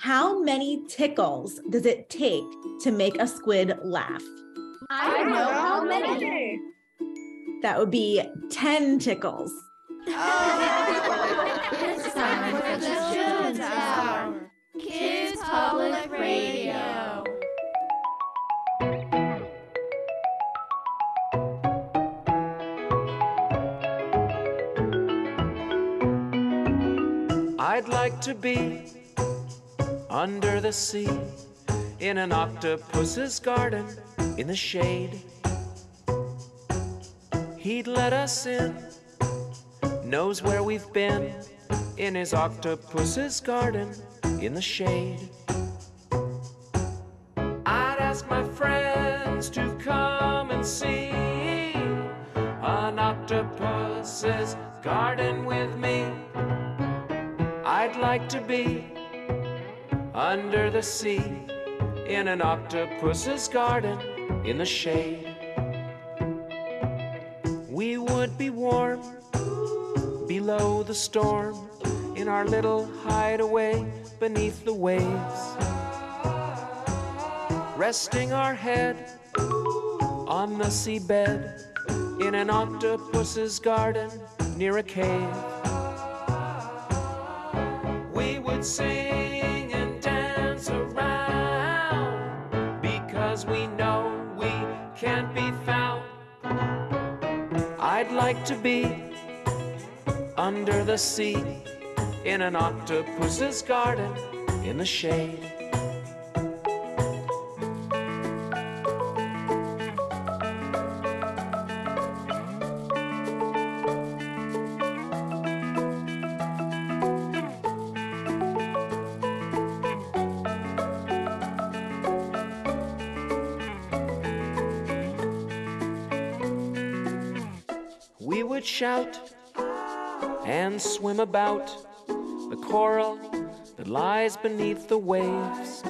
How many tickles does it take to make a squid laugh? I know how many. That would be 10 tickles. It's time for the Children's Hour. Kids Public Radio. I'd like to be under the sea in an octopus's garden in the shade. He'd let us in, knows where we've been, in his octopus's garden in the shade. I'd ask my friends to come and see an octopus's garden with me. I'd like to be under the sea in an octopus's garden in the shade. We would be warm below the storm in our little hideaway beneath the waves, resting our head on the seabed in an octopus's garden near a cave. We would sing and dance around because we know we can't be found. I'd like to be under the sea in an octopus's garden in the shade. We would shout and swim about the coral that lies beneath the waves.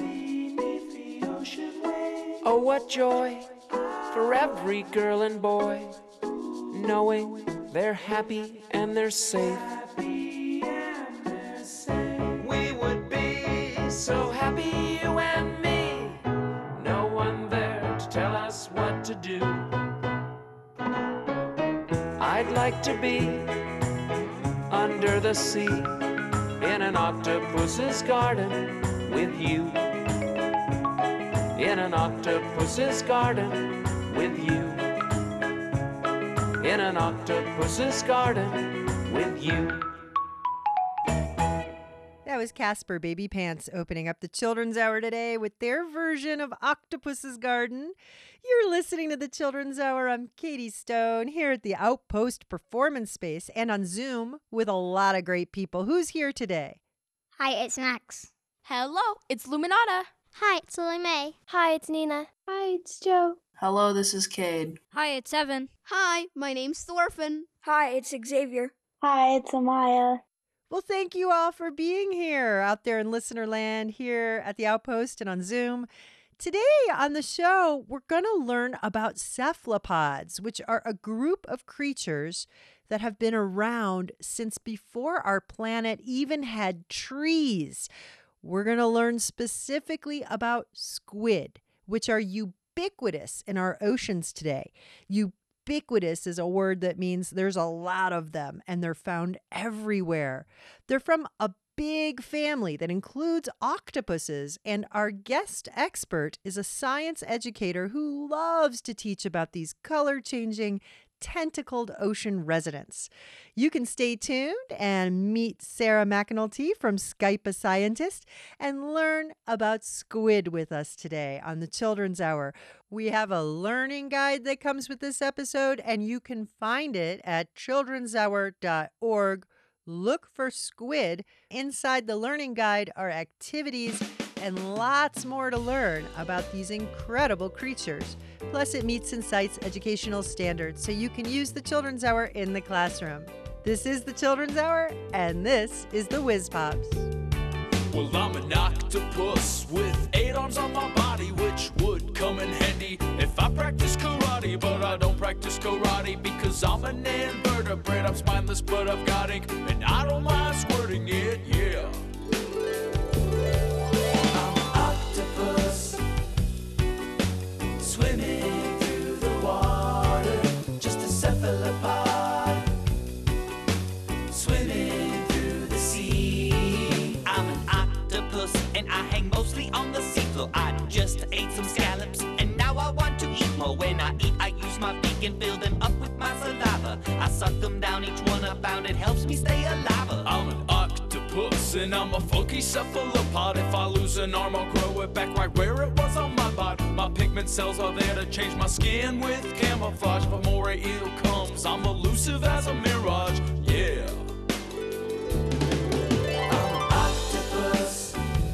Oh, what joy for every girl and boy, knowing they're happy and they're safe. We would be so happy, you and me, no one there to tell us what to do. I'd like to be under the sea in an octopus's garden with you. In an octopus's garden with you. In an octopus's garden with you. That was Casper Baby Pants opening up the Children's Hour today with their version of Octopus's Garden. You're listening to the Children's Hour. I'm Katie Stone here at the Outpost Performance Space and on Zoom with a lot of great people. Who's here today? Hi, it's Max. Hello, it's Luminata. Hi, it's Lily May. Hi, it's Nina. Hi, it's Joe. Hello, this is Cade. Hi, it's Evan. Hi, my name's Thorfinn. Hi, it's Xavier. Hi, it's Amaya. Well, thank you all for being here out there in listener land, here at the Outpost and on Zoom. Today on the show, we're going to learn about cephalopods, which are a group of creatures that have been around since before our planet even had trees. We're going to learn specifically about squid, which are ubiquitous in our oceans today. Ubiquitous is a word that means there's a lot of them and they're found everywhere. They're from a big family that includes octopuses, and our guest expert is a science educator who loves to teach about these color-changing, tentacled ocean residents. You can stay tuned and meet Sarah McAnulty from Skype a Scientist and learn about squid with us today on the Children's Hour. We have a learning guide that comes with this episode, and you can find it at childrenshour.org. Look for squid. Inside the learning guide are activities and lots more to learn about these incredible creatures. Plus, it meets and cites educational standards so you can use the Children's Hour in the classroom. This is the Children's Hour, and this is the Whiz Pops. Well, I'm an octopus with 8 arms on my body, which would come in handy if I practice karate. But I don't practice karate because I'm an invertebrate. I'm spineless, but I've got ink, and I don't mind squirting it, yeah. about it helps me stay alive. I'm an octopus and I'm a funky cephalopod. If I lose an arm, I'll grow it back right where it was on my body. My pigment cells are there to change my skin with camouflage. But more eel comes, I'm elusive as a mirage. Yeah. I'm an octopus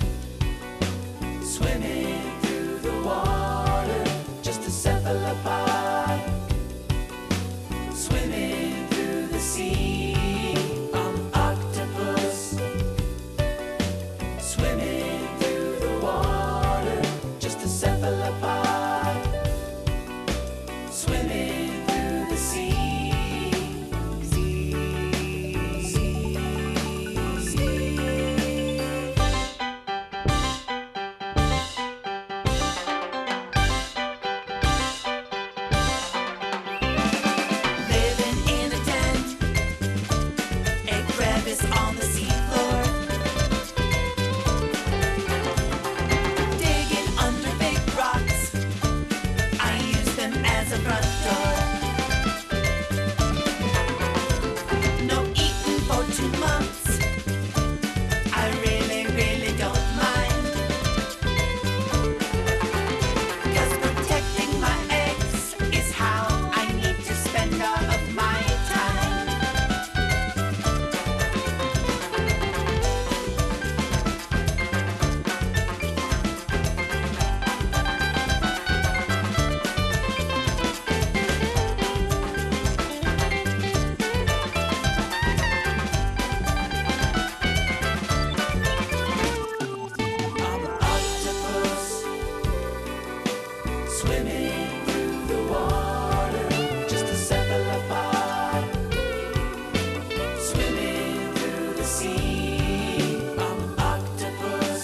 swimming through the water, just a cephalopod swimming through the sea. I'm an octopus swimming through the water, just a cephalopod swimming through the sea. Living in a tent, a crevice on the seafloor, digging under big rocks. I use them as a front door. No eating for 2 months. I really, really don't mind. 'Cause protecting my eggs is how I need to spend all of my time. I'm an octopus swimming through the water, just a cephalopod swimming through the sea. I'm an octopus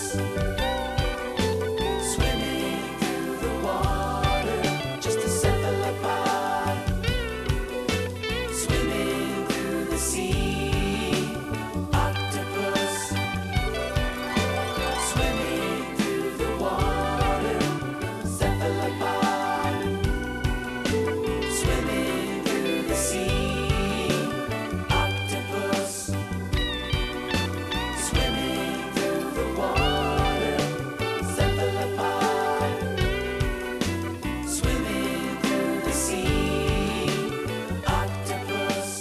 swimming through the water, just a cephalopod swimming through the sea. Octopus swimming through the water, cephalopod swimming through the sea. Octopus swimming through the water, cephalopod swimming through the sea. Octopus.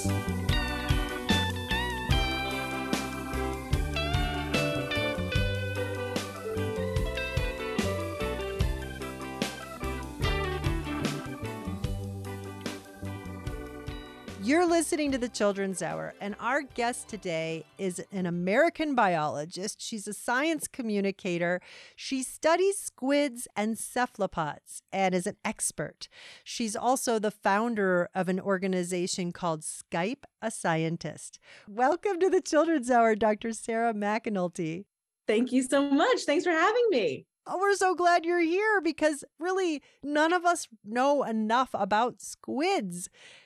You're listening to the Children's Hour, and our guest today is an American biologist. She's a science communicator. She studies squids and cephalopods and is an expert. She's also the founder of an organization called Skype a Scientist. Welcome to the Children's Hour, Dr. Sarah McAnulty. Thank you so much. Thanks for having me. Oh, we're so glad you're here because really none of us know enough about squids.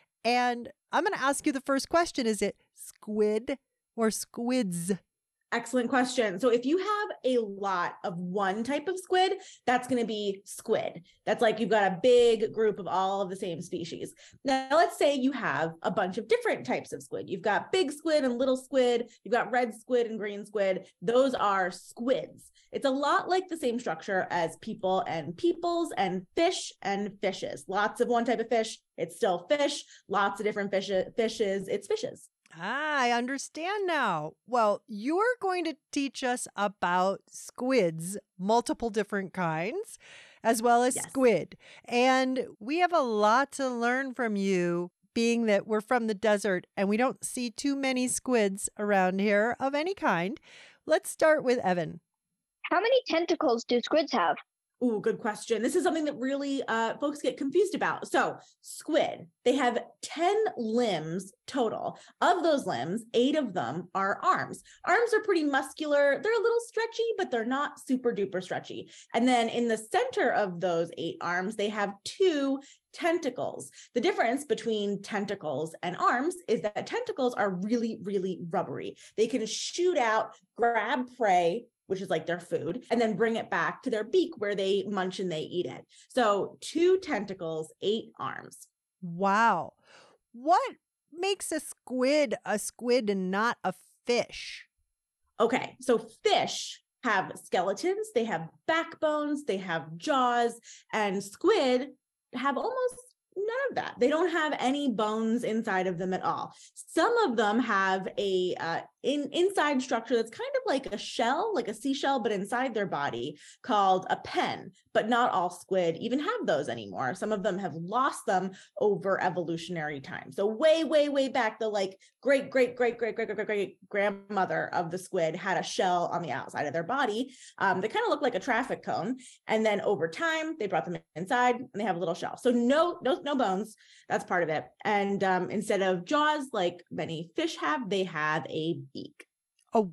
And I'm going to ask you the first question. Is it squid or squids? Excellent question. So if you have a lot of one type of squid, that's going to be squid. That's like you've got a big group of all of the same species. Now, let's say you have a bunch of different types of squid. You've got big squid and little squid. You've got red squid and green squid. Those are squids. It's a lot like the same structure as people and peoples and fish and fishes. Lots of one type of fish. It's still fish. Lots of different fishes. It's fishes. I understand now. Well, you're going to teach us about squids, multiple different kinds, as well as squid. And we have a lot to learn from you, being that we're from the desert and we don't see too many squids around here of any kind. Let's start with Evan. How many tentacles do squids have? Ooh, good question. This is something that really folks get confused about. So squid, they have 10 limbs total. Of those limbs, 8 of them are arms. Arms are pretty muscular. They're a little stretchy, but they're not super duper stretchy. And then in the center of those 8 arms, they have 2 tentacles. The difference between tentacles and arms is that tentacles are really, really rubbery. They can shoot out, grab prey, which is like their food, and then bring it back to their beak where they munch and they eat it. So 2 tentacles, 8 arms. Wow. What makes a squid and not a fish? Okay, so fish have skeletons, they have backbones, they have jaws, and squid have almost none of that. They don't have any bones inside of them at all. Some of them have a inside structure that's kind of like a shell, like a seashell, but inside their body called a pen. But not all squid even have those anymore. Some of them have lost them over evolutionary time. So way, way, way back, the like great grandmother of the squid had a shell on the outside of their body. They kind of look like a traffic cone. And then over time, they brought them inside and they have a little shell. So no bones. That's part of it. And instead of jaws, like many fish have, they have a beak. A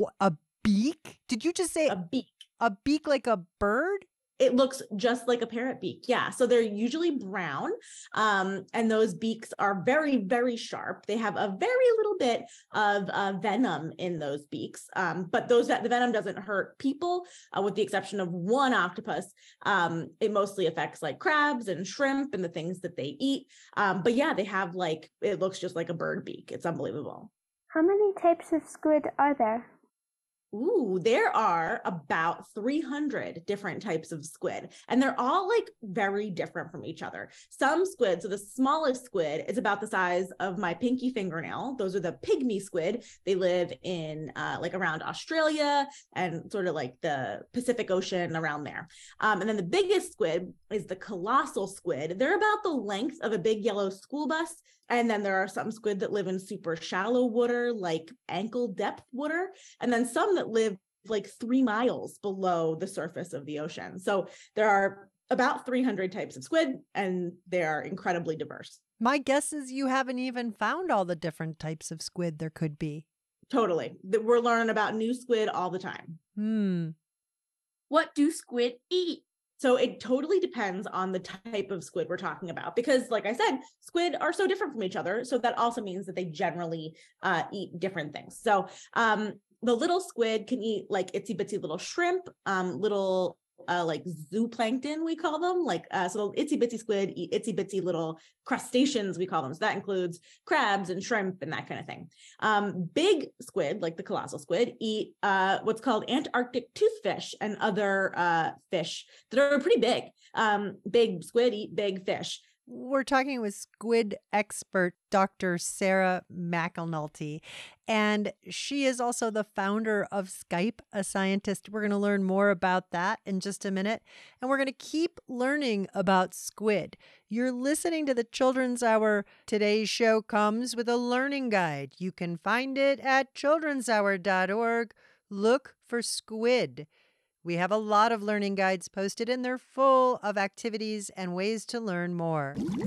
beak? Did you just say a beak? A beak like a bird? It looks just like a parrot beak. Yeah. So they're usually brown. And those beaks are very, very sharp. They have a very little bit of venom in those beaks. But the venom doesn't hurt people, with the exception of one octopus. It mostly affects like crabs and shrimp and the things that they eat. But yeah, they have like, it looks just like a bird beak. It's unbelievable. How many types of squid are there? Ooh, there are about 300 different types of squid, and they're all like very different from each other. Some squid, so the smallest squid is about the size of my pinky fingernail. Those are the pygmy squid. They live in like around Australia and sort of like the Pacific Ocean around there. And then the biggest squid is the colossal squid. They're about the length of a big yellow school bus. And then there are some squid that live in super shallow water, like ankle depth water. And then some that live like 3 miles below the surface of the ocean. So there are about 300 types of squid, and they are incredibly diverse. My guess is you haven't even found all the different types of squid there could be. Totally. We're learning about new squid all the time. What do squid eat? So it totally depends on the type of squid we're talking about, because like I said, squid are so different from each other. So that also means that they generally eat different things. So the little squid can eat like itsy bitsy little shrimp, little like zooplankton, we call them, like so the itsy bitsy squid eat itsy bitsy little crustaceans, we call them. So that includes crabs and shrimp and that kind of thing. Big squid, like the colossal squid, eat what's called Antarctic toothfish and other fish that are pretty big. Big squid eat big fish. We're talking with squid expert Dr. Sarah McAnulty, and she is also the founder of Skype a Scientist. We're going to learn more about that in just a minute, and we're going to keep learning about squid. You're listening to the Children's Hour. Today's show comes with a learning guide. You can find it at childrenshour.org. Look for squid. We have a lot of learning guides posted, and they're full of activities and ways to learn more. Sid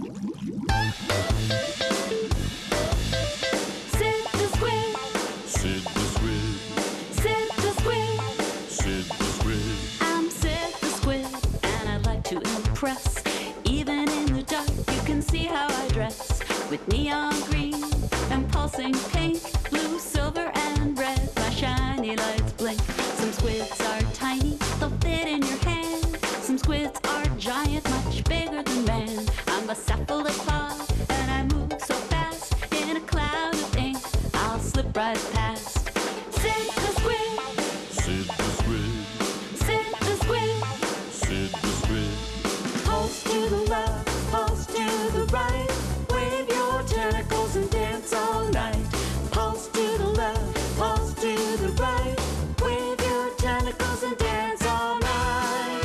the squid. Sid the squid. Sid the squid. Sid the squid. I'm Sid the squid, and I like to impress. Even in the dark, you can see how I dress. With neon green and pulsing pink, blue, silver, and red, my shiny lights blink. Some squids are tiny, they'll fit in your hand. Some squids are giant, much bigger than man. I'm a cephalopod, and I move so fast. In a cloud of ink, I'll slip right past. Sid the squid. Sid the squid. Sid the squid. Sid the squid. Pulse to the left, pulse to the right. Wave your tentacles and dance all night. Pulse to the left, pulse to the right. Wave your tentacles and dance all night.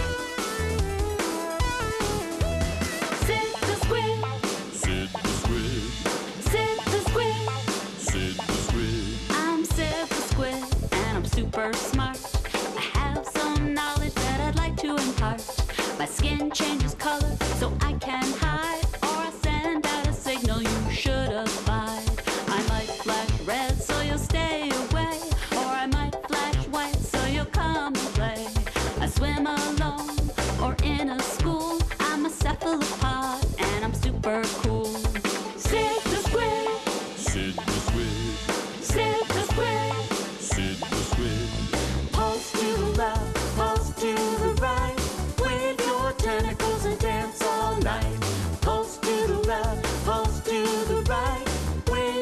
Sid the squid. Sid the squid. Sid the squid. Sid the squid. I'm Sid the squid, and I'm super smart. I have some knowledge that I'd like to impart. My skin changes color so I can hide, or I send out a signal you should abide. I might flash red so you'll stay away, or I might flash white so you'll come and play. I swim alone or in a school. I'm a cephalopod and I'm super cool. Sid the squid. Sid the squid. Sid the squid. Sid the squid. Pulse to the left, pulse to the right. Wave your tentacles and dance all night. Pulse to the left, pulse to the right. Wave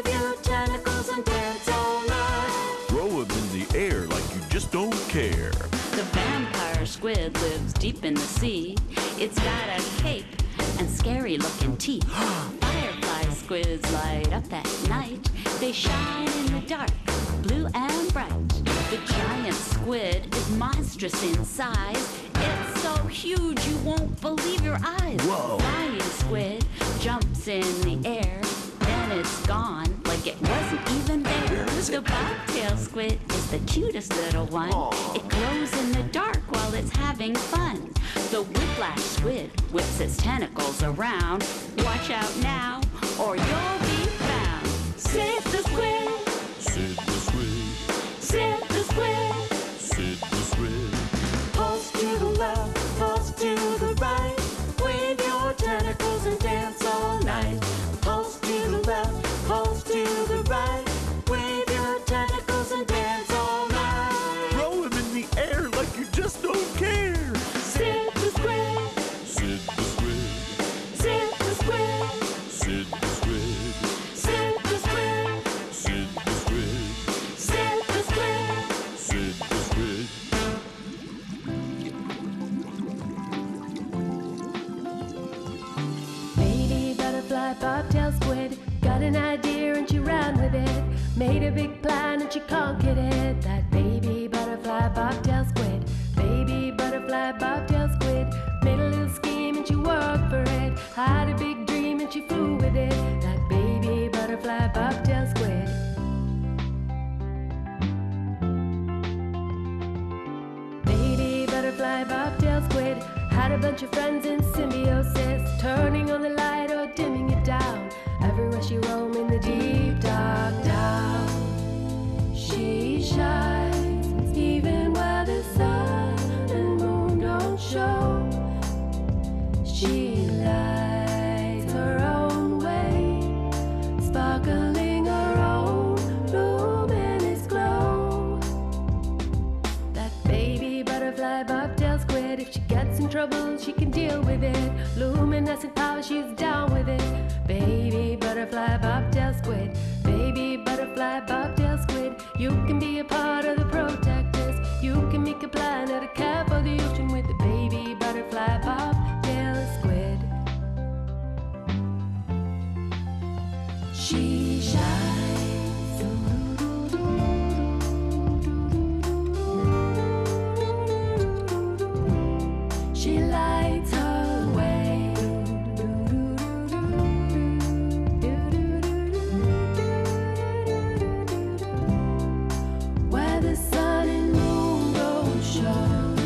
deep in the sea. It's got a cape and scary looking teeth. Firefly squids light up at night. They shine in the dark, blue and bright. The giant squid is monstrous in size. It's so huge you won't believe your eyes. Whoa. Flying squid jumps in the air, then it's gone like it wasn't even there. The bobtail squid is the cutest little one. Aww. It glows in the dark while it's having fun. The whiplash squid whips its tentacles around. Watch out now, or you'll be found. Sid the squid, Sid the squid, Sid the squid. Sid the squid. Pulse to the left, pulse to the right. Wave your tentacles and dance all night. Pulse to the left, pulse to the right. Wave your tentacles and dance all night. Throw him in the air like you just don't care. Sid the squid, Sid the squid, Sid the squid, Sid the squid, Sid the squid, Sid the squid, Sid the squid. Sid the squid. Lady butterfly, bobtail squid, got an idea and she ran with it. Made a big plan and she conquered it. That baby butterfly, bobtail squid, baby butterfly, bobtail squid, made a little scheme and she worked for it. Had a big dream and she flew with it. That baby butterfly, bobtail squid. Baby butterfly, bobtail squid, had a bunch of friends in symbiosis, turning on the light or dimming it down. Everywhere she roamed in the deep dark down. She shines even where the sun and moon don't show. She lights her own way, sparkling her own luminous glow. That baby butterfly, bobtail squid, if she gets in trouble, she can deal with it. Luminescent power, she's down with it. Baby butterfly, bobtail squid, baby butterfly, bobtail squid, you can be a part of the protectors. You can make a plan or a care for the ocean with the baby butterfly, bobtail squid. She shines. She lights her way. Where the sun and moon don't show.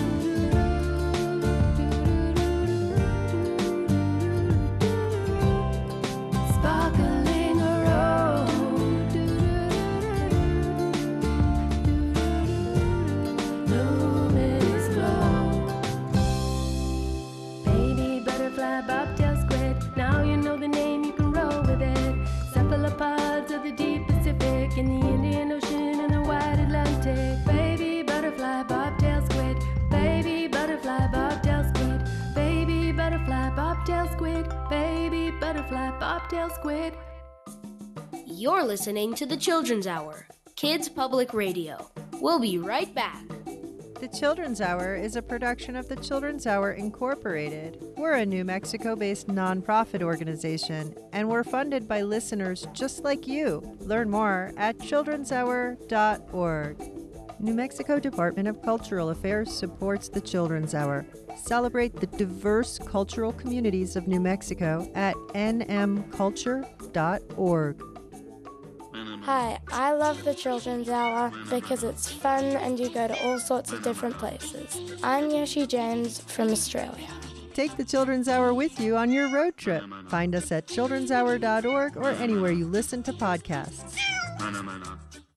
Sparkling her own luminous glow. Baby butterfly, bobtail squid, now you know the name, you can roll with it. Cephalopods of the deep Pacific, in the Indian Ocean and the wide Atlantic. Baby butterfly, bobtail squid, baby butterfly, bobtail squid, baby butterfly, bobtail squid, baby butterfly, bobtail squid. You're listening to the Children's Hour, Kids Public Radio. We'll be right back. The Children's Hour is a production of the Children's Hour Incorporated. We're a New Mexico-based nonprofit organization, and we're funded by listeners just like you. Learn more at childrenshour.org. New Mexico Department of Cultural Affairs supports the Children's Hour. Celebrate the diverse cultural communities of New Mexico at nmculture.org. Hi, I love the Children's Hour because it's fun and you go to all sorts of different places. I'm Yoshi James from Australia. Take the Children's Hour with you on your road trip. Find us at childrenshour.org or anywhere you listen to podcasts.